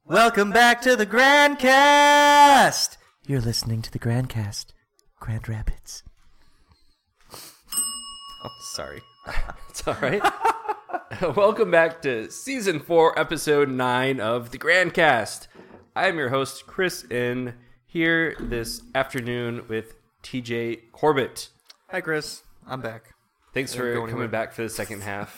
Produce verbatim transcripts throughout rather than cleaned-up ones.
Welcome back to the Grandcast! You're listening to the Grandcast. Grand Rapids. Oh, sorry. It's all right. Welcome back to Season four, Episode nine of the Grandcast. I am your host, Chris, in here this afternoon with T J Corbett. Hi, Chris. I'm back. Thanks for coming anywhere. back for the second half.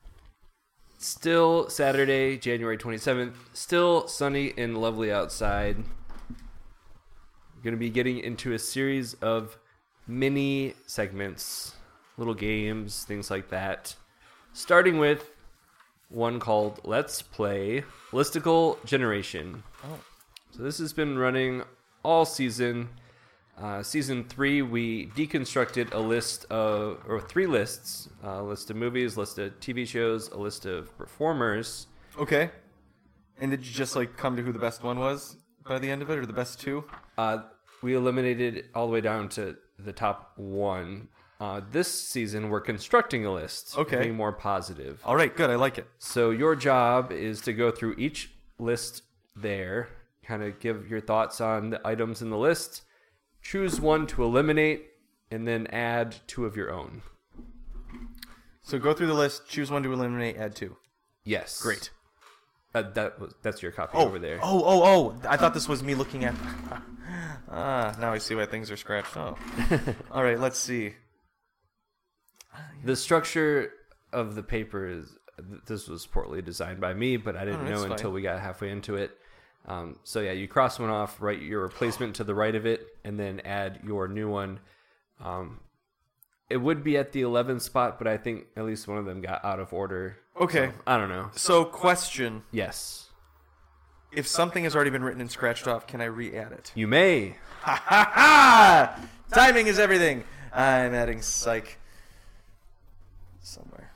Still Saturday, January twenty-seventh. Still sunny and lovely outside. We're going to be getting into a series of mini segments, little games, things like that. Starting with one called Let's Play Listicle Generation. Oh. So this has been running all season. Uh, season three, we deconstructed a list of, or three lists, a list of movies, list of T V shows, a list of performers. Okay. And did you just like come to who the best one was by the end of it, or the best two? Uh, we eliminated all the way down to the top one. Uh, this season, we're constructing a list. Okay. Being more positive. All right, good. I like it. So your job is to go through each list there, kind of give your thoughts on the items in the list. Choose one to eliminate, and then add two of your own. So go through the list, choose one to eliminate, add two. Yes. Great. Uh, that was that's your copy oh, over there. Oh, oh, oh! I thought this was me looking at... ah, now I see why things are scratched. Oh. All right, let's see. The structure of the paper is... This was poorly designed by me, but I didn't oh, know until fine. we got halfway into it. Um, so yeah, you cross one off, write your replacement to the right of it, and then add your new one. Um, it would be at the eleventh spot, but I think at least one of them got out of order. Okay. So, I don't know. So question. Yes. If something has already been written and scratched off, can I re-add it? You may. Ha ha ha! Timing is everything. I'm adding psych somewhere.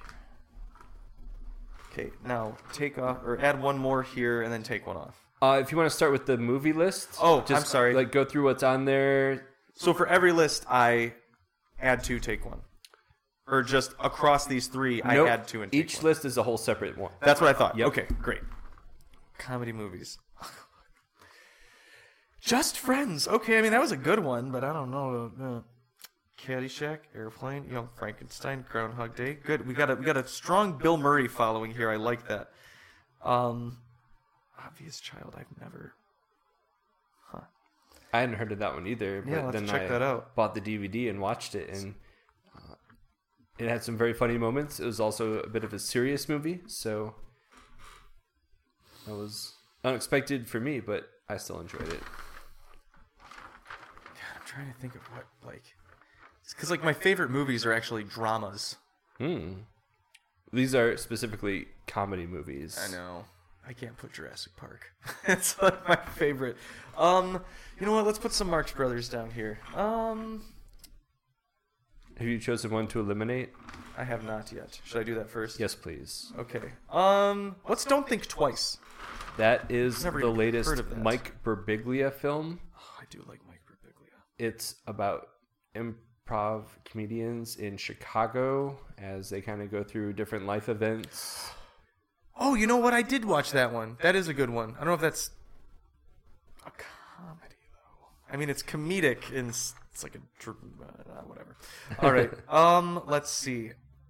Okay, now take off, or add one more here, and then take one off. Uh, if you want to start with the movie list, oh, just, I'm sorry. Like go through what's on there. So for every list, I add two, take one, or just across these three, nope. I add two and take Each one. list is a whole separate one. That's what I thought. Yep. Okay, great. Comedy movies. Just Friends. Okay, I mean that was a good one, but I don't know. Uh, Caddyshack, Airplane, Young Frankenstein, Groundhog Day. Good. We got a we got a strong Bill Murray following here. I like that. Um, Obvious Child. I've never. Huh. I hadn't heard of that one either. But yeah, let's then check I that out. Bought the D V D and watched it, and uh, it had some very funny moments. It was also a bit of a serious movie, so that was unexpected for me, but I still enjoyed it. God, I'm trying to think of what like. Because, like, my favorite movies are actually dramas. Hmm. These are specifically comedy movies. I know. I can't put Jurassic Park. It's, like, my favorite. Um, you know what? Let's put some Marx Brothers down here. Um, Have you chosen one to eliminate? I have not yet. Should I do that first? Yes, please. Okay. Um, what's Don't Think Twice? That is the latest Mike Birbiglia film. Oh, I do like Mike Birbiglia. It's about... Imp- improv comedians in Chicago as they kind of go through different life events. Oh, you know what? I did watch that one. That is a good one. I don't know if that's a comedy, though. I mean, it's comedic and it's, it's like a... Uh, whatever. All right. um, let's see.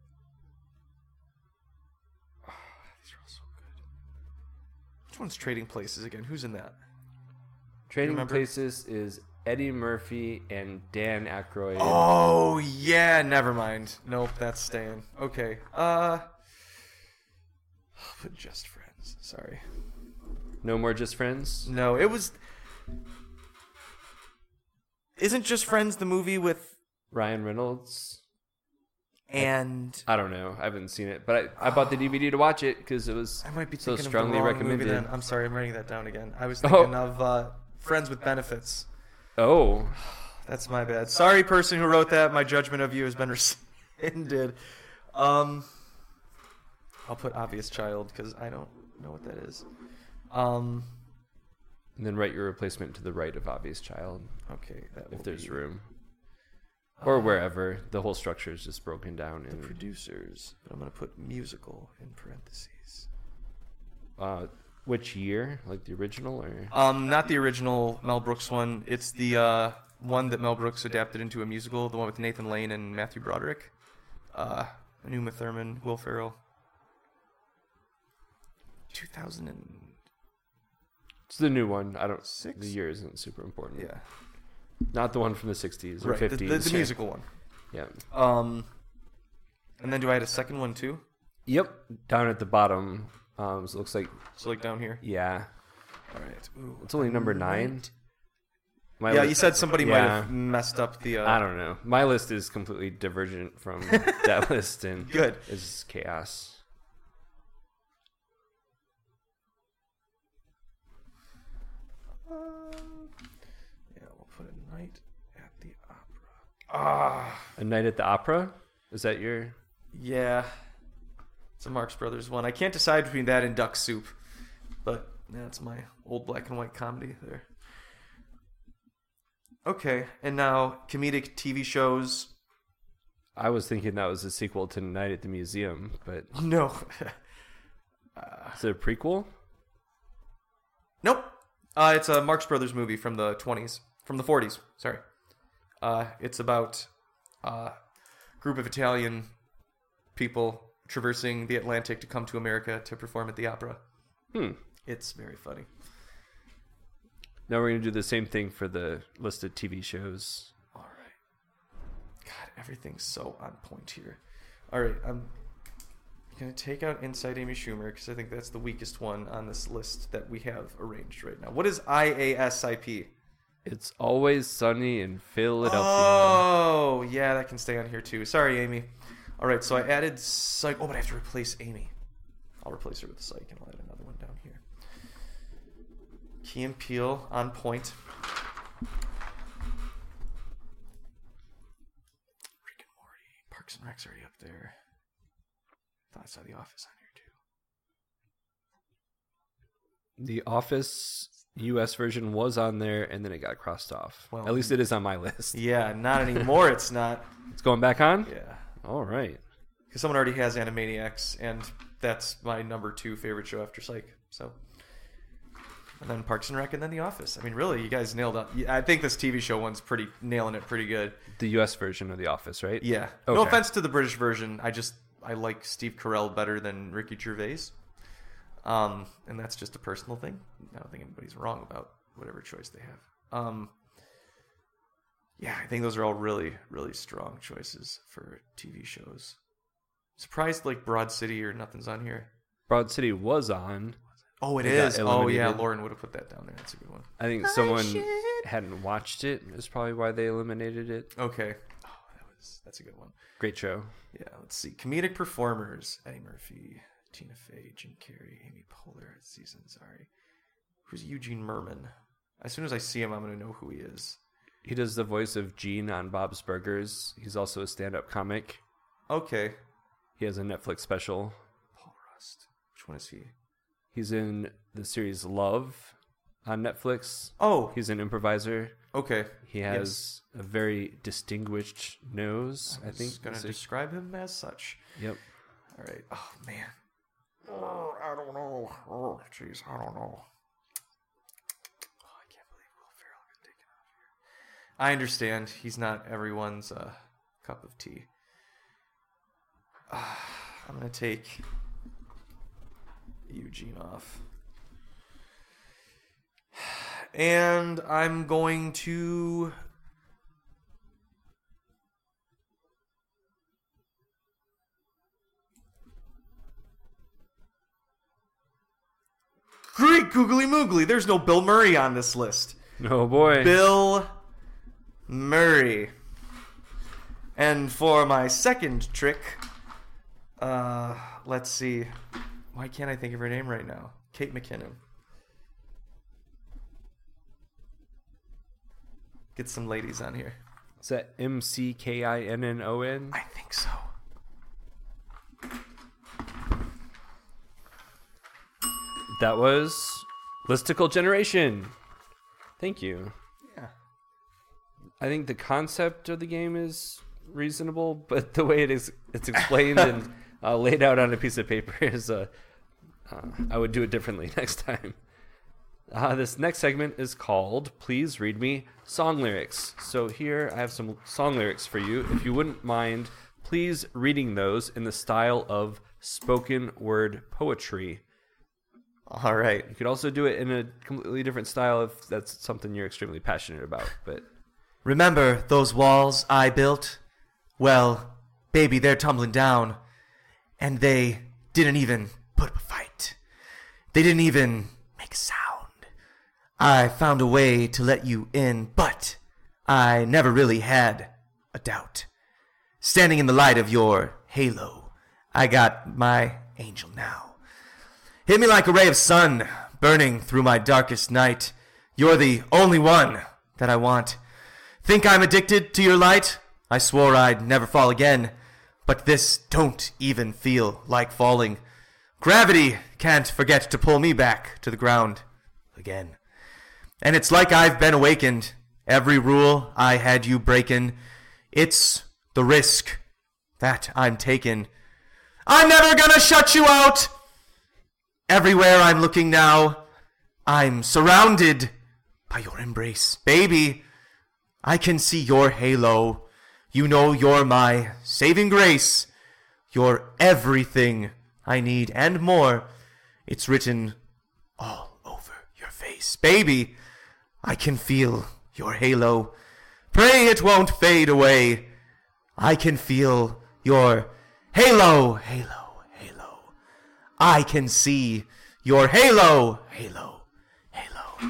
Oh, these are all so good. Which one's Trading Places again? Who's in that? Trading Places is... Eddie Murphy and Dan Aykroyd. Oh, yeah. Never mind. Nope, that's staying. Okay. Uh, but Just Friends. Sorry. No more Just Friends? No, it was... Isn't Just Friends the movie with... Ryan Reynolds? And... I, I don't know. I haven't seen it. But I, I bought the D V D to watch it because it was I might be so strongly of the wrong recommended. Movie then. I'm sorry, I'm writing that down again. I was thinking oh. of uh, Friends with Benefits. Oh. That's my bad. Sorry, person who wrote that. My judgment of you has been rescinded. Um, I'll put Obvious Child because I don't know what that is. Um, and then write your replacement to the right of Obvious Child. Okay. That if there's be... room. Or uh, wherever. The whole structure is just broken down. The in... producers. But I'm going to put musical in parentheses. Uh, which year? Like the original or? Um, not the original Mel Brooks one. It's the uh, one that Mel Brooks adapted into a musical, the one with Nathan Lane and Matthew Broderick. Uh, Uma Thurman, Will Ferrell. two thousand It's the new one. I don't. Six? The year isn't super important. Yeah. Not the one from the sixties or Right, the, fifties. the, the musical one. Yeah. Um, and then do I add a second one too? Yep. Down at the bottom. Um, so it looks like, So like down here. yeah. All right. Ooh. It's only number nine. My Yeah, list- you said somebody might Yeah. have messed up the. Uh, I don't know. My list is completely divergent from that list, and Good. it's chaos. Um, yeah, we'll put a night at the opera. Ah, A Night at the Opera? Is that your? yeah. It's a Marx Brothers one. I can't decide between that and Duck Soup, but that's my old black and white comedy there. Okay, and now comedic T V shows. I was thinking that was a sequel to Night at the Museum, but No. is it a prequel? Nope. Uh, it's a Marx Brothers movie from the twenties, from the forties. Sorry. Uh, it's about a group of Italian people traversing the Atlantic to come to America to perform at the opera. Hmm. It's very funny. Now we're gonna do the same thing for the list of T V shows. All right. God, everything's so on point here. All right, I'm gonna take out Inside Amy Schumer because I think that's the weakest one on this list that we have arranged right now. What is I A S I P? It's Always Sunny in Philadelphia. Oh, yeah, that can stay on here too. Sorry, Amy. All right, so I added Psych. Oh, but I have to replace Amy. I'll replace her with Psych, and I'll add another one down here. Key and Peele on point. Rick and Morty. Parks and Rec's already up there. Thought I saw The Office on here too. The Office U S version was on there, and then it got crossed off. Well, At least it is on my list. Yeah, not anymore. It's not. It's going back on? Yeah. All right. Because someone already has Animaniacs, and that's my number two favorite show after Psych. So, and then Parks and Rec, and then The Office. I mean, really, you guys nailed it. I think this T V show one's pretty nailing it pretty good. The U S version of The Office, right? Yeah. Okay. No offense to the British version. I just I like Steve Carell better than Ricky Gervais. Um, and that's just a personal thing. I don't think anybody's wrong about whatever choice they have. Um, yeah, I think those are all really, really strong choices for T V shows. Surprised like Broad City or nothing's on here. Broad City was on. Oh, it It got is. Oh, yeah. eliminated. Lauren would have put that down there. That's a good one. I think someone hadn't watched it. Is probably why they eliminated it. Okay. Oh, that was that's a good one. Great show. Yeah. Let's see. Comedic performers: Eddie Murphy, Tina Fey, Jim Carrey, Amy Poehler, Aziz Ansari. Who's Eugene Merman? As soon as I see him, I'm going to know who he is. He does the voice of Gene on Bob's Burgers. He's also a stand-up comic. Okay. He has a Netflix special. Paul Rust. Which one is he? He's in the series Love on Netflix. Oh. He's an improviser. Okay. He has a very distinguished nose, I, I think. was going to Is it- describe him as such. Yep. All right. Oh, man. Oh, I don't know. Oh, jeez. I don't know. Oh, I can't believe Will Ferrell got taken off here. I understand. He's not everyone's uh, cup of tea. Uh, I'm going to take Eugene off. And I'm going to... Great googly moogly. There's no Bill Murray on this list. Oh, boy. Bill Murray. And for my second trick, uh, let's see. Why can't I think of her name right now? Kate McKinnon. Get some ladies on here. Is that M C K I N N O N? I think so. That was Listicle Generation. Thank you. Yeah. I think the concept of the game is reasonable, but the way it is it's explained and uh, laid out on a piece of paper is uh, Uh, I would do it differently next time. Uh, this next segment is called Please Read Me Song Lyrics. So here I have some song lyrics for you. If you wouldn't mind, please reading those in the style of spoken word poetry. All right. You could also do it in a completely different style if that's something you're extremely passionate about. But Remember those walls I built? Well, baby, they're tumbling down. And they didn't even put up a fight. They didn't even make a sound. I found a way to let you in, but I never really had a doubt. Standing in the light of your halo, I got my angel now. Hit me like a ray of sun, burning through my darkest night. You're the only one that I want. Think I'm addicted to your light? I swore I'd never fall again, but this don't even feel like falling. Gravity can't forget to pull me back to the ground again. And it's like I've been awakened. Every rule I had you breaking. It's the risk that I'm taking. I'm never gonna shut you out. Everywhere I'm looking now, I'm surrounded by your embrace. Baby, I can see your halo. You know you're my saving grace. You're everything I need and more. It's written all over your face. Baby, I can feel your halo. Pray it won't fade away. I can feel your halo, halo, halo. I can see your halo, halo, halo.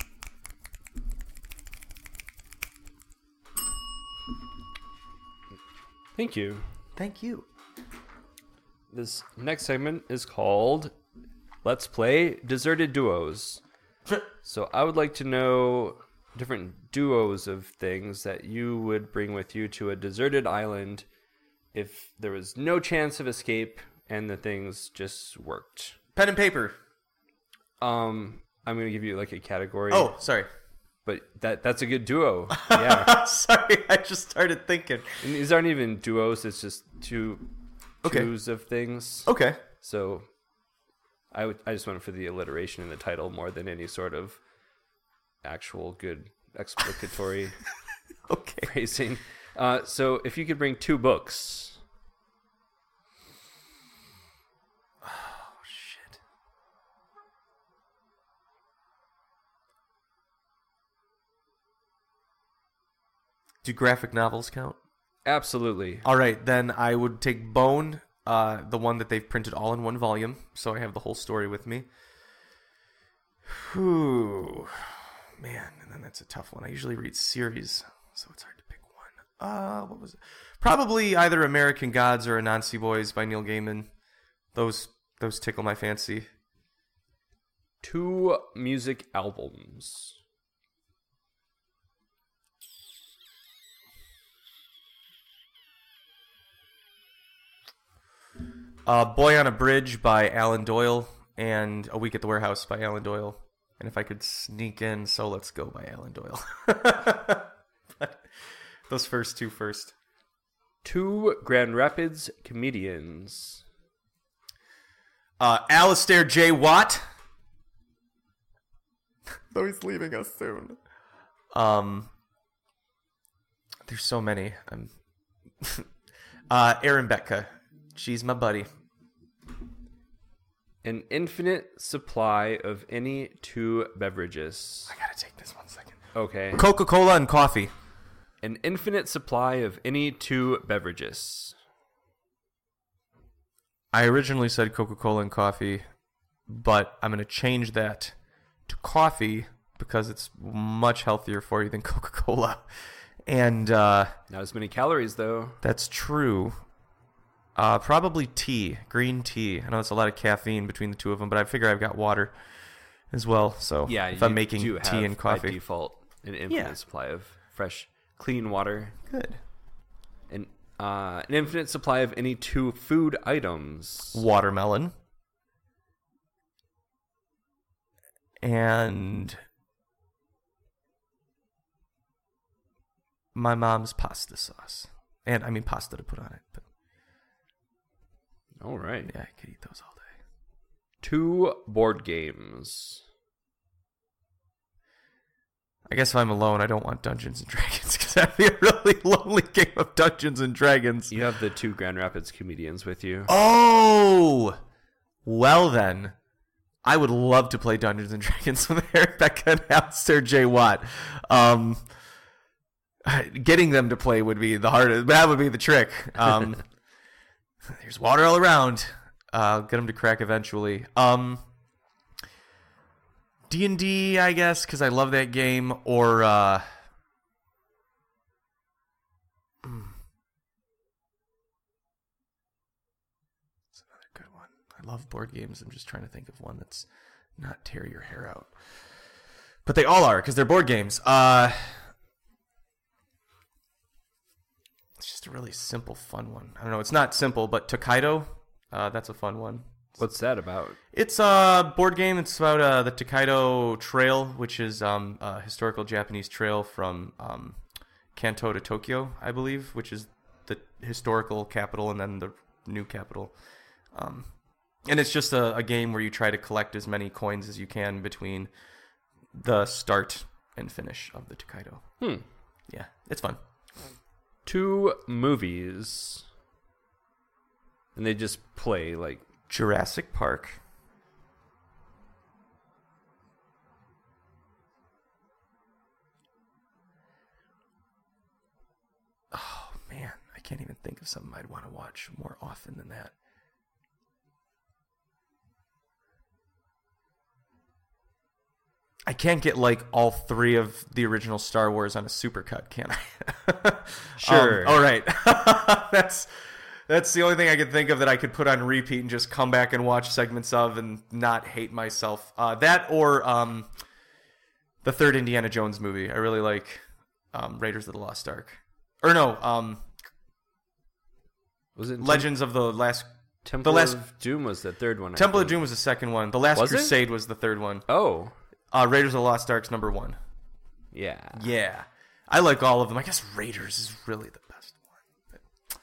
thank you. Thank you. This next segment is called Let's Play Deserted Duos. So I would like to know different duos of things that you would bring with you to a deserted island if there was no chance of escape and the things just worked. Pen and paper. Um, I'm going to give you like a category. Oh, sorry. But that that's a good duo. Yeah. Sorry, I just started thinking. And these aren't even duos, it's just two Okay. twos of things. Okay. So I would I just went for the alliteration in the title more than any sort of actual good explicatory Okay. phrasing. Uh, so if you could bring two books. Oh, shit. Do graphic novels count? Absolutely. All right, then I would take Bone, uh, the one that they've printed all in one volume, so I have the whole story with me. Whew. Man, and then that's a tough one. I usually read series, so it's hard to pick one. Uh, what was it? Probably either American Gods or Anansi Boys by Neil Gaiman. Those those tickle my fancy. Two music albums. Uh, Boy on a Bridge by Alan Doyle and A Week at the Warehouse by Alan Doyle. And if I could sneak in So Let's Go by Alan Doyle. But those first two first. Two Grand Rapids comedians. Uh, Alistair J. Watt. Though he's leaving us soon. Um, there's so many. I'm uh, Aaron Betka. She's my buddy. An infinite supply of any two beverages. I gotta take this one second. Okay. Coca-Cola and coffee. An infinite supply of any two beverages. I originally said Coca-Cola and coffee, but I'm gonna change that to coffee because it's much healthier for you than Coca-Cola. And uh, Not as many calories, though. that's true. Uh, probably tea, green tea. I know it's a lot of caffeine between the two of them, but I figure I've got water as well. So Yeah, if you I'm making do tea have, and coffee, by default, an infinite Yeah. supply of fresh, clean water. good. An, uh, an infinite supply of any two food items. Watermelon and my mom's pasta sauce, and I mean pasta to put on it. But All right. yeah, I could eat those all day. Two board games. I guess if I'm alone, I don't want Dungeons and Dragons because that'd be a really lonely game of Dungeons and Dragons. You have the two Grand Rapids comedians with you. Oh, well then, I would love to play Dungeons and Dragons with Eric Becca and Alistair J. Watt. Um, getting them to play would be the hardest. That would be the trick. Um, there's water all around. Uh, I'll get them to crack eventually. Um, D and D, I guess, because I love that game. Or uh, mm, it's another good one. I love board games. I'm just trying to think of one that's not tear your hair out. But they all are because they're board games. Uh, it's just a really simple, fun one. I don't know. It's not simple, but Tokaido. Uh, that's a fun one. What's that about? It's a board game. It's about uh, the Tokaido Trail, which is um, a historical Japanese trail from um, Kanto to Tokyo, I believe, which is the historical capital and then the new capital. Um, and it's just a, a game where you try to collect as many coins as you can between the start and finish of the Tokaido. Hmm. Yeah, it's fun. Two movies. And they just play, like... Jurassic Park. Oh, man. I can't even think of something I'd want to watch more often than that. I can't get, like, all three of the original Star Wars on a supercut, can I? Sure. Um, all right. That's... That's the only thing I could think of that I could put on repeat and just come back and watch segments of and not hate myself. Uh, that or um, the third Indiana Jones movie. I really like um, Raiders of the Lost Ark. Or no, um, was it Legends of the Last... Temple the last, of Doom was the third one. I Temple think. of Doom was the second one. The Last Was it? Crusade was the third one. Oh. Uh, Raiders of the Lost Ark's number one. Yeah. Yeah. I like all of them. I guess Raiders is really the best one. But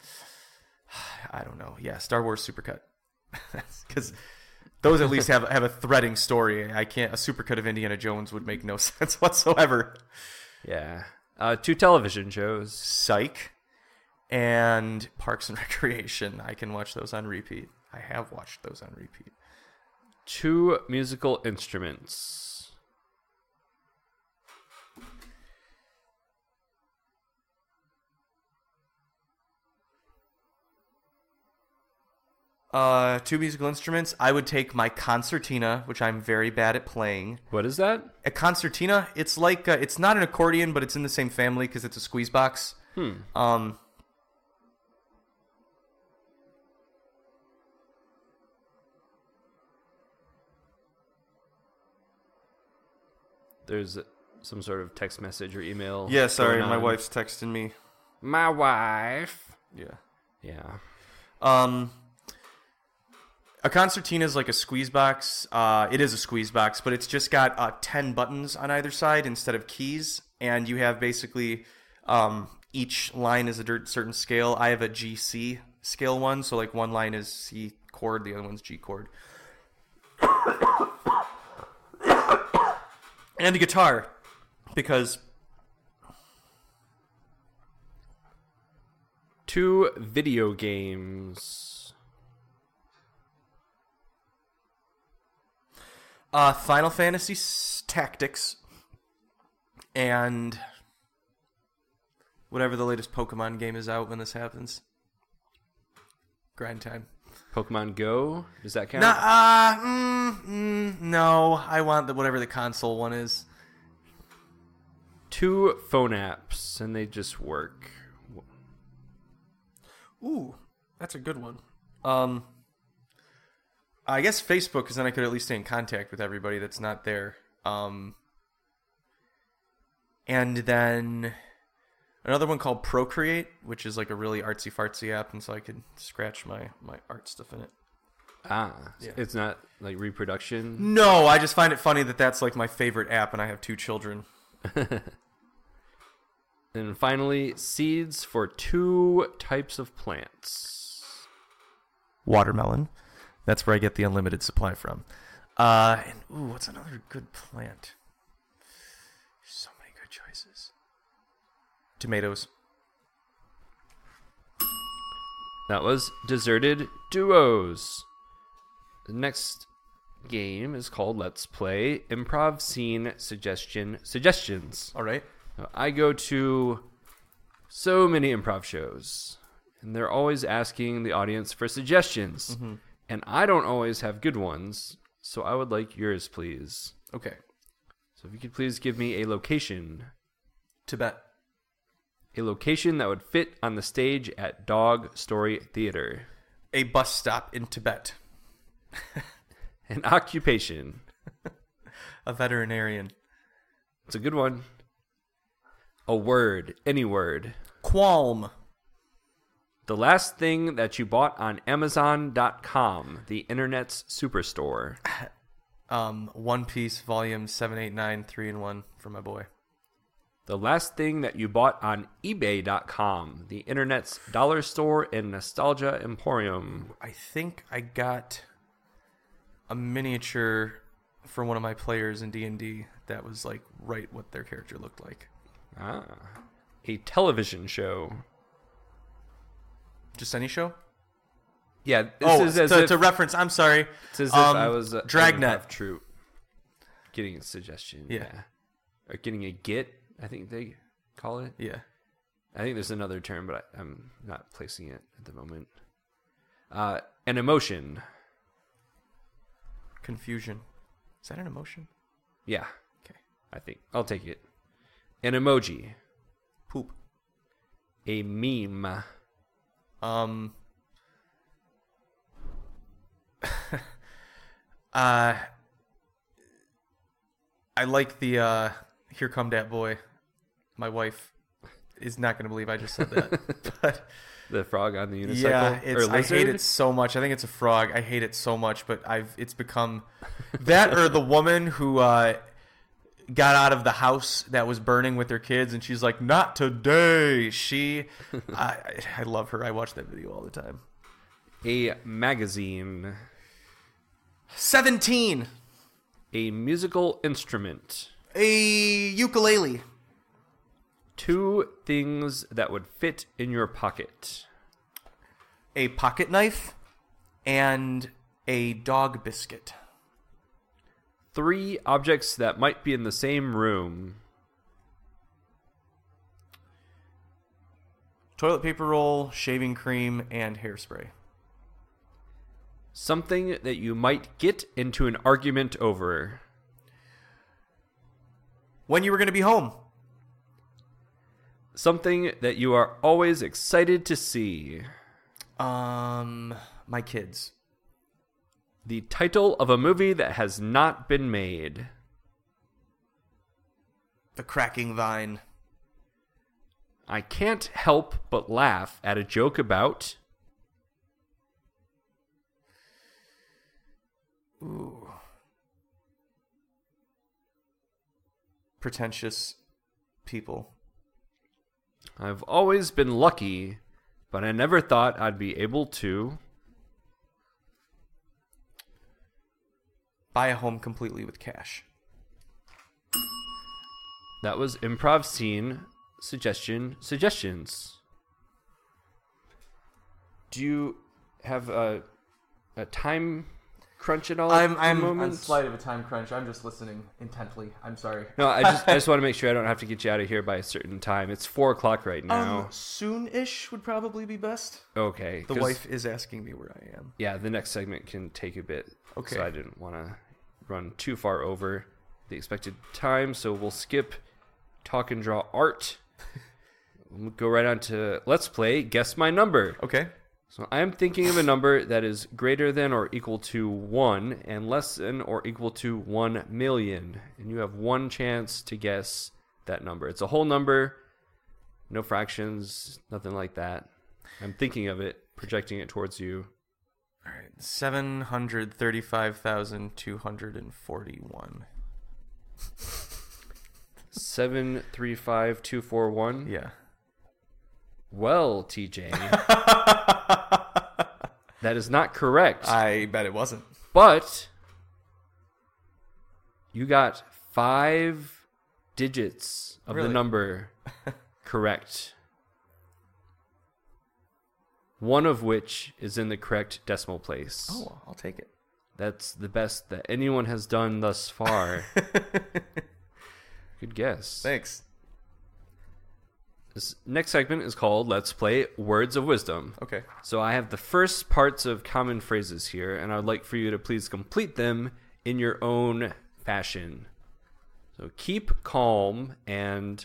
I don't know. Yeah, Star Wars Supercut. Because those at least have have a threading story. I can't. A supercut of Indiana Jones would make no sense whatsoever. Yeah. Uh, two television shows. Psych and Parks and Recreation. I can watch those on repeat. I have watched those on repeat. Two musical instruments. Uh, two musical instruments. I would take my concertina, which I'm very bad at playing. What is that? A concertina. It's like uh, it's not an accordion, but it's in the same family because it's a squeeze box. Hmm. Um. There's some sort of text message or email. Yeah, sorry, going my on. wife's texting me. My wife. Yeah. Yeah. Um. A concertina is like a squeeze box. Uh, it is a squeeze box, but it's just got uh, ten buttons on either side instead of keys, and you have basically um, each line is a dirt- certain scale. I have a G C scale one, so like one line is C chord, the other one's G chord. And a guitar, because Two video games. Uh, Final Fantasy s- Tactics and whatever the latest Pokemon game is out when this happens. Grind time. Pokemon Go. Does that count? Nah, uh, mm, mm, no, I want the whatever the console one is. Two phone apps, and they just work. Ooh, that's a good one. Um, I guess Facebook, because then I could at least stay in contact with everybody that's not there. Um, and then another one called Procreate, which is like a really artsy fartsy app, and so I could scratch my, my art stuff in it. Ah, Yeah. it's not like reproduction. No, I just find it funny that that's like my favorite app, and I have two children. And finally, seeds for two types of plants. Watermelon, That's where I get the unlimited supply from. Uh, and ooh, what's another good plant? So many good choices. Tomatoes. That was Deserted Duos. The next game is called Let's Play Improv Scene Suggestion Suggestions. All right. I go to so many improv shows, and they're always asking the audience for suggestions. Mm-hmm. And I don't always have good ones, so I would like yours, please. Okay. So if you could please give me a location. Tibet. A location that would fit on the stage at Dog Story Theater. A bus stop in Tibet. An occupation. A veterinarian. It's a good one. A word. Any word. Qualm. The last thing that you bought on Amazon dot com, the internet's superstore. Um, One Piece Volume seven eight nine, three in one for my boy. The last thing that you bought on eBay dot com, the internet's dollar store and nostalgia emporium. I think I got a miniature for one of my players in D and D that was like right what their character looked like. Ah, a television show. Just any show? Yeah, this oh, is as to, if, to reference. I'm sorry. it's as if um, I was a Dragnet. improv troupe getting a suggestion. Yeah. yeah. Or getting a get, I think they call it. Yeah. I think there's another term, but I, I'm not placing it at the moment. Uh, an emotion. Confusion. Is that an emotion? Yeah. Okay. I think. I'll take it. An emoji. Poop. A meme. Um. uh. I like the uh, "Here Come Dat Boy." My wife is not going to believe I just said that, but The frog on the unicycle. yeah, it's, or I hate lizard? it so much. I think it's a frog. I hate it so much, but I've it's become that or the woman who uh, got out of the house that was burning with her kids, and she's like, "Not today." She, I, I love her. I watch that video all the time. A magazine. Seventeen. A musical instrument. A ukulele. Two things that would fit in your pocket. A pocket knife and a dog biscuit. Three objects that might be in the same room. Toilet paper roll, shaving cream, and hairspray. Something that you might get into an argument over. When you were going to be home. Something that you are always excited to see. Um, my kids. The title of a movie that has not been made. The cracking vine. I can't help but laugh at a joke about... Ooh. Pretentious people. I've always been lucky, but I never thought I'd be able to... Buy a home completely with cash. That was improv scene suggestion suggestions. Do you have a a time crunch at all? I'm at the I'm on moment? slight of a time crunch. I'm just listening intently. I'm sorry. No, I just I just want to make sure I don't have to get you out of here by a certain time. It's four o'clock right now. Um, soon-ish would probably be best. Okay. The 'cause- wife is asking me where I am. Yeah, the next segment can take a bit. Okay. So I didn't want to run too far over the expected time, so we'll skip talk and draw art. We'll go right on to Let's Play Guess My Number. Okay. So I'm thinking of a number that is greater than or equal to one and less than or equal to one million. And you have one chance to guess that number. It's a whole number, no fractions, nothing like that. I'm thinking of it, projecting it towards you. All right. seven hundred thirty-five thousand two hundred forty-one. seven three five two four one. Yeah. Well, T J, That is not correct. I bet it wasn't. But you got five digits of Really? the number correct. One of which is in the correct decimal place. Oh, well, I'll take it. That's the best that anyone has done thus far. Good guess. Thanks. This next segment is called Let's Play Words of Wisdom. Okay. So I have the first parts of common phrases here, and I would like for you to please complete them in your own fashion. So keep calm and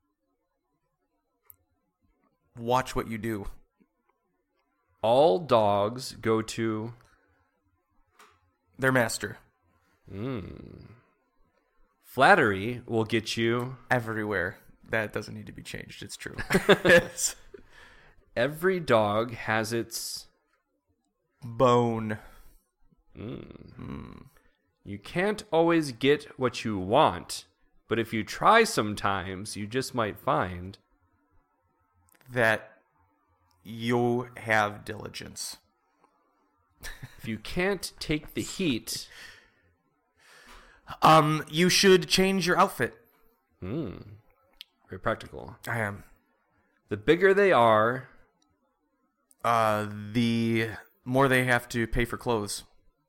Watch what you do. all dogs go to... Their master. Mm. Flattery will get you... Everywhere. That doesn't need to be changed. It's true. It's Every dog has its... bone. Mm. Mm. You can't always get what you want, but if you try sometimes, you just might find... That you have diligence. If you can't take the heat... Um, you should change your outfit. Hmm. Very practical. I am. The bigger they are... Uh, the more they have to pay for clothes.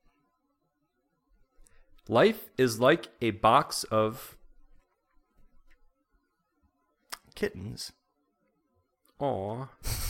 Life is like a box of... Kittens. Aw.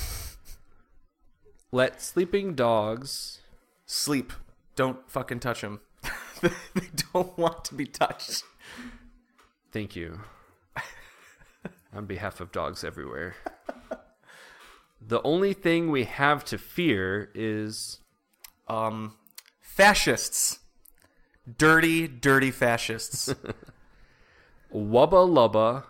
Let sleeping dogs... Sleep. Don't fucking touch them. They don't want to be touched. Thank you. On behalf of dogs everywhere. The only thing we have to fear is... Um, fascists. Dirty, dirty fascists. Wubba lubba.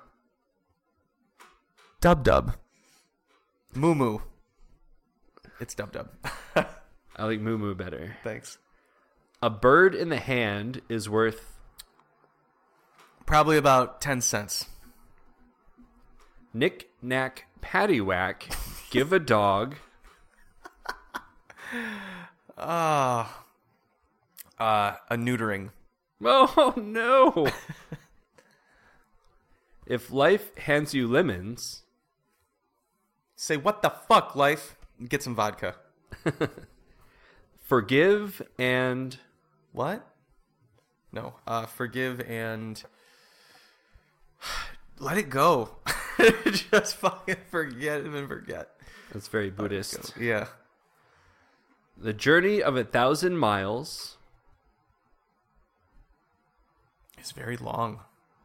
Dub dub. Moo moo. It's dub dub. I like moo moo better. Thanks. A bird in the hand is worth... Probably about ten cents. Knick knack paddywhack. Give a dog... Ah. Uh, a neutering. Oh, no! If life hands you lemons... Say, what the fuck, life? Get some vodka. Forgive and... What? No. Uh, forgive and... Let it go. Just fucking forget and forget. That's very Buddhist. Yeah. The journey of a thousand miles... It's very long.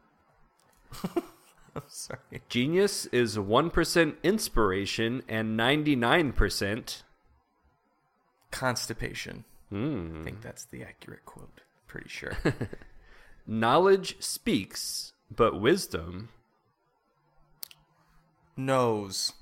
I'm sorry. Genius is one percent inspiration and ninety-nine percent... Constipation. Hmm. I think that's the accurate quote. Pretty sure. Knowledge speaks, but wisdom... Nose.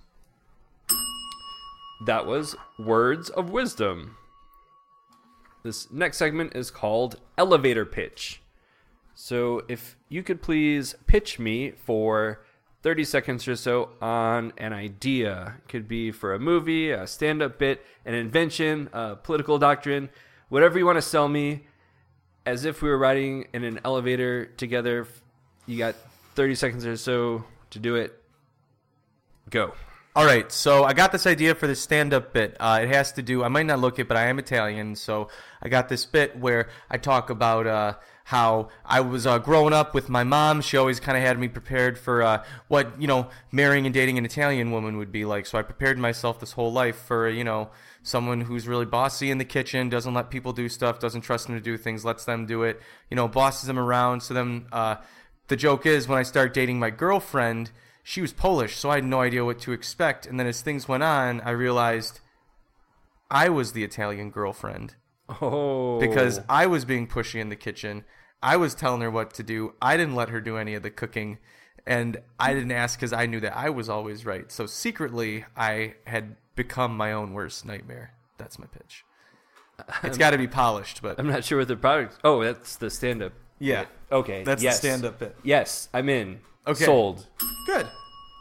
That was Words of Wisdom. This next segment is called Elevator Pitch. So if you could please pitch me for thirty seconds or so on an idea. Could be for a movie, a stand-up bit, an invention, a political doctrine, whatever you want to sell me, as if we were riding in an elevator together. You got thirty seconds or so to do it. Go. All right, so I got this idea for this stand-up bit. Uh, it has to do, I might not look it, but I am Italian, so I got this bit where I talk about uh, how I was uh, growing up with my mom. She always kind of had me prepared for uh, what, you know, marrying and dating an Italian woman would be like. So I prepared myself this whole life for, you know, someone who's really bossy in the kitchen, doesn't let people do stuff, doesn't trust them to do things, lets them do it, you know, bosses them around. So then uh, the joke is when I start dating my girlfriend, she was Polish, so I had no idea what to expect. And then as things went on, I realized I was the Italian girlfriend. Oh. Because I was being pushy in the kitchen. I was telling her what to do. I didn't let her do any of the cooking. And I didn't ask because I knew that I was always right. So secretly, I had become my own worst nightmare. That's my pitch. It's got to be polished, but... I'm not sure what the product... Oh, that's the stand-up. Yeah. bit. Okay. That's yes. the stand-up bit. Yes, I'm in. Okay. Sold. Good.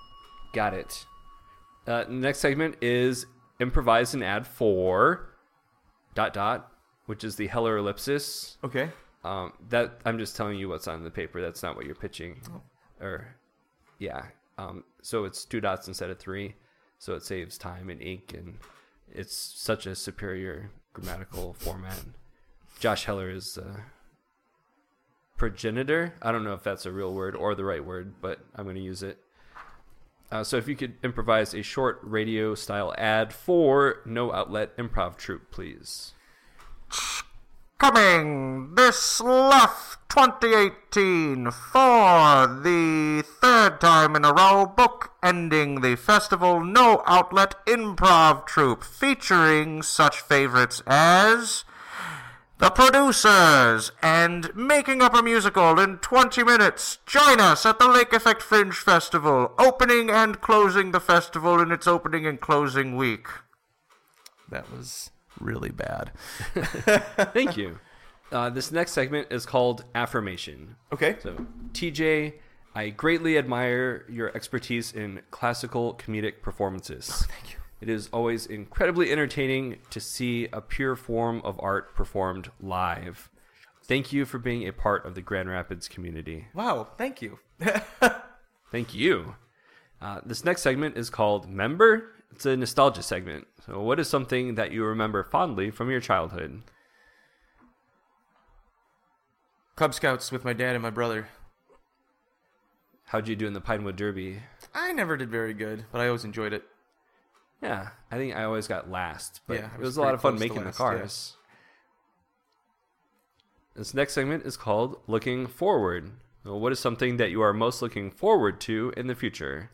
Got it. Uh, next segment is improvise an ad for dot dot, which is the Heller ellipsis. Okay. Um, that I'm just telling you what's on the paper. That's not what you're pitching. Oh. Or, yeah. Um, so it's two dots instead of three. So it saves time and ink, and it's such a superior grammatical format. Josh Heller is uh, progenitor. I don't know if that's a real word or the right word, but I'm going to use it. Uh, so if you could improvise a short radio-style ad for No Outlet Improv Troupe, please. Coming this Luff twenty eighteen for the third time in a row, book ending the festival No Outlet Improv Troupe, featuring such favorites as The Producers and Making Up a Musical in twenty minutes. Join us at the Lake Effect Fringe Festival, opening and closing the festival in its opening and closing week. That was really bad. Thank you. Uh, this next segment is called Affirmation. Okay. So, T J, I greatly admire your expertise in classical comedic performances. Oh, thank you. It is always incredibly entertaining to see a pure form of art performed live. Thank you for being a part of the Grand Rapids community. Wow, thank you. Thank you. Uh, this next segment is called Member. It's a nostalgia segment. So what is something that you remember fondly from your childhood? Cub Scouts with my dad and my brother. How'd you do in the Pinewood Derby? I never did very good, but I always enjoyed it. Yeah, I think I always got last, but Yeah, I it was was a lot pretty of fun close to making the last, cars. This next segment is called Looking Forward. Well, what is something that you are most looking forward to in the future?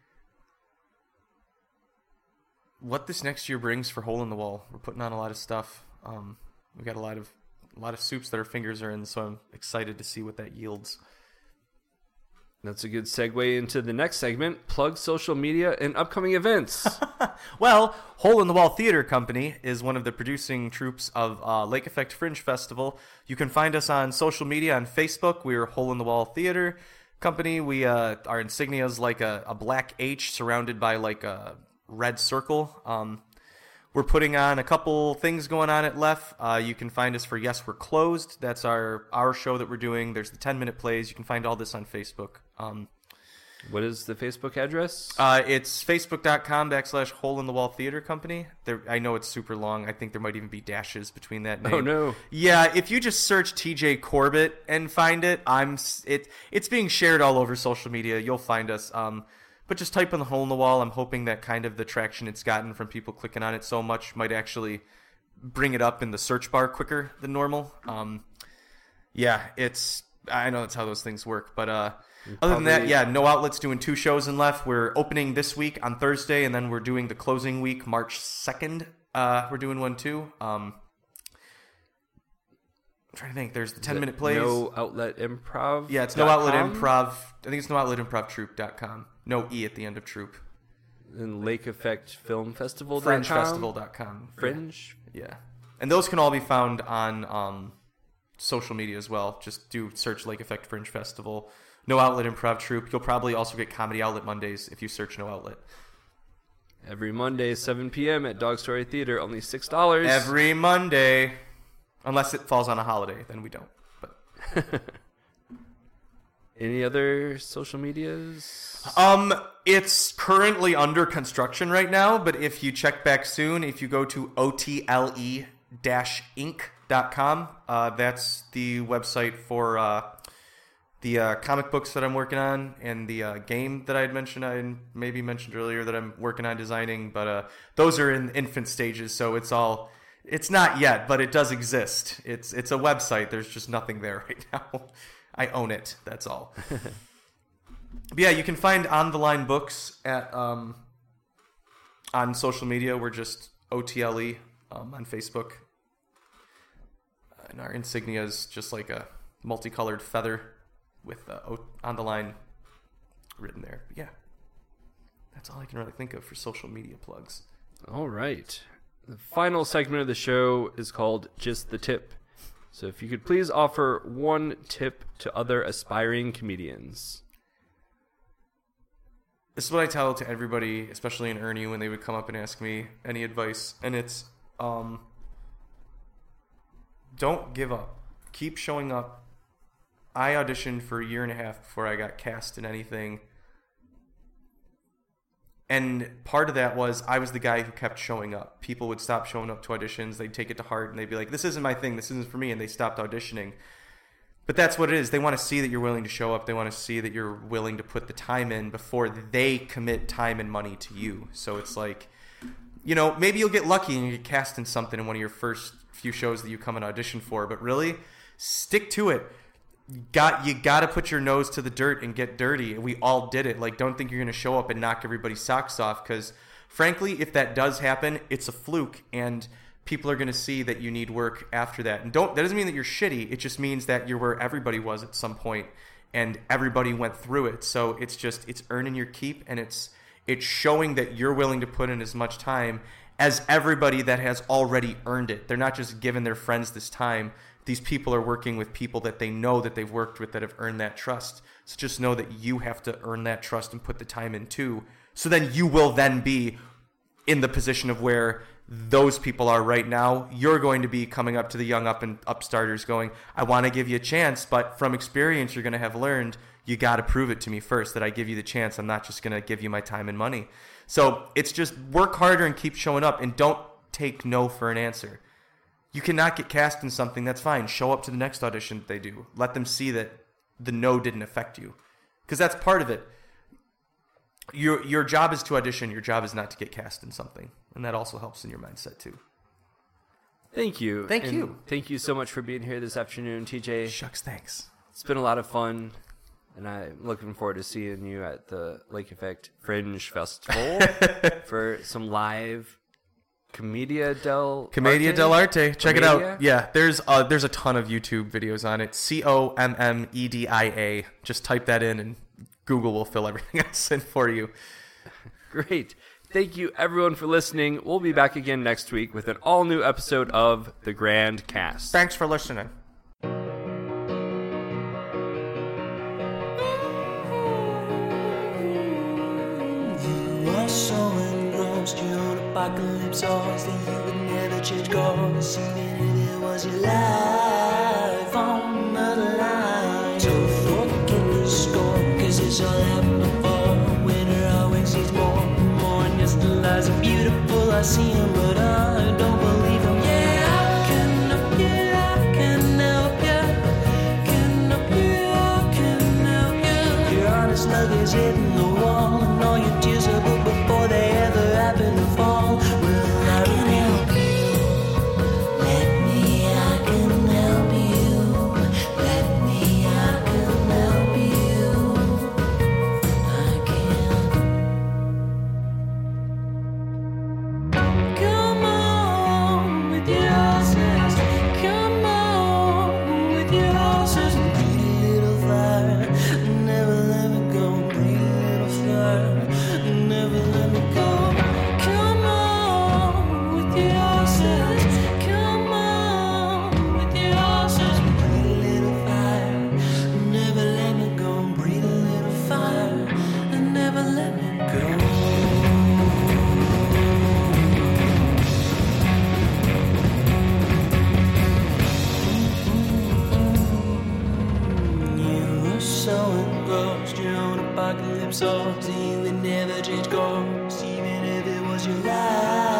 What this next year brings for Hole in the Wall. We're putting on a lot of stuff. Um, we got a lot of a lot of soups that our fingers are in, so I'm excited to see what that yields. That's a good segue into the next segment, plug social media and upcoming events. Well, Hole in the Wall Theater Company is one of the producing troops of uh, Lake Effect Fringe Festival. You can find us on social media on Facebook. We're Hole in the Wall Theater Company. We uh, our insignia is like a, a black H surrounded by like a red circle. Um, we're putting on a couple things going on at Lef. Uh, you can find us for Yes, We're Closed. That's our our show that we're doing. There's the ten-minute plays. You can find all this on Facebook. Um, What is the Facebook address? Uh, it's facebook.com backslash Hole in the Wall Theater Company. There, I know it's super long. I think there might even be dashes between that name. Oh, no. Yeah, if you just search T J Corbett and find it, I'm it. It's being shared all over social media. You'll find us. Um, but just type in the Hole in the Wall. I'm hoping that kind of the traction it's gotten from people clicking on it so much might actually bring it up in the search bar quicker than normal. Um, yeah, it's. I know that's how those things work, but uh. Other than that, yeah, No Outlet's doing two shows in Left. We're opening this week on Thursday, and then we're doing the closing week, March second. Uh, we're doing one too. Um, I'm trying to think. There's the ten-minute plays. No Outlet Improv? Yeah, it's No Outlet Improv. I think it's no outlet improv troupe dot com. No E at the end of troupe. And Lake Effect Film Festival. Fringe Festival dot com. Fringe? Yeah. yeah. And those can all be found on um, social media as well. Just do search Lake Effect Fringe Festival. No Outlet Improv Troupe. You'll probably also get Comedy Outlet Mondays if you search No Outlet. Every Monday, seven p.m. at Dog Story Theater, only six dollars. Every Monday. Unless it falls on a holiday, then we don't. But Any other social medias? Um, it's currently under construction right now, but if you check back soon, if you go to O T L E inc dot com, uh, that's the website for... Uh, The uh, comic books that I'm working on and the uh, game that I had mentioned, I maybe mentioned earlier that I'm working on designing, but uh, those are in infant stages, so it's all, it's not yet, but it does exist. It's it's a website. There's just nothing there right now. I own it. That's all. But yeah, you can find On the Line Books at um, on social media. We're just O T L E um, on Facebook, and our insignia is just like a multicolored feather with uh, On the Line written there. But yeah, that's all I can really think of for social media plugs. All right. The final segment of the show is called Just the Tip. So if you could please offer one tip to other aspiring comedians. This is what I tell to everybody, especially in Ernie, when they would come up and ask me any advice. And it's, um, don't give up. Keep showing up. I auditioned for a year and a half before I got cast in anything. And part of that was I was the guy who kept showing up. People would stop showing up to auditions. They'd take it to heart, and they'd be like, this isn't my thing. This isn't for me. And they stopped auditioning. But that's what it is. They want to see that you're willing to show up. They want to see that you're willing to put the time in before they commit time and money to you. So it's like, you know, maybe you'll get lucky and you get cast in something in one of your first few shows that you come and audition for. But really, stick to it. You got you got to put your nose to the dirt and get dirty. We all did it. Like, don't think you're going to show up and knock everybody's socks off, because frankly, if that does happen, it's a fluke, and people are going to see that you need work after that. And don't that doesn't mean that you're shitty. It just means that you're where everybody was at some point, and everybody went through it. So it's just it's earning your keep, and it's it's showing that you're willing to put in as much time as everybody that has already earned it. They're not just giving their friends this time. These people are working with people that they know that they've worked with that have earned that trust. So just know that you have to earn that trust and put the time in too. So then you will then be in the position of where those people are right now. You're going to be coming up to the young up and upstarters going, I want to give you a chance, but from experience you're going to have learned, you got to prove it to me first that I give you the chance. I'm not just going to give you my time and money. So it's just work harder and keep showing up, and don't take no for an answer. You cannot get cast in something, that's fine. Show up to the next audition that they do. Let them see that the no didn't affect you, because that's part of it. Your your job is to audition. Your job is not to get cast in something, and that also helps in your mindset too. Thank you. Thank and you. Thank you so much for being here this afternoon, T J. Shucks, thanks. It's been a lot of fun, and I'm looking forward to seeing you at the Lake Effect Fringe Festival for some live Commedia del Commedia Arte? del Arte. Check it Commedia? out. Yeah, there's uh, there's a ton of YouTube videos on it. C O M M E D I A. Just type that in, and Google will fill everything else in for you. Great. Thank you, everyone, for listening. We'll be back again next week with an all-new episode of The Grand Cast. Thanks for listening. You are so engrossed, your own apocalypse odds that you would never change course, even if it was your life on the line. So forget the score, cause it's all happened before. Winter always needs more, more, and yes, the lies are beautiful, I see them, but I don't believe them. Yeah, I can help you, I can help you, can help you, I can help you. Your honest love is hitting the wall, and all your tears are booked before they ever happen to fall. Well, I can help you. Let me, I can help you. Let me, I can help you. I can. Come on with your horses. Come on with your horses. Pretty little fire. Never let me go. Pretty little fire. Never let me go. Come on with your horses. Come on with your horses. Pretty little fire. Never let me go. Breathe a little fire. And never let me go. You were so engrossed, your own apocalypse odds, you would never change course, even if it was your life.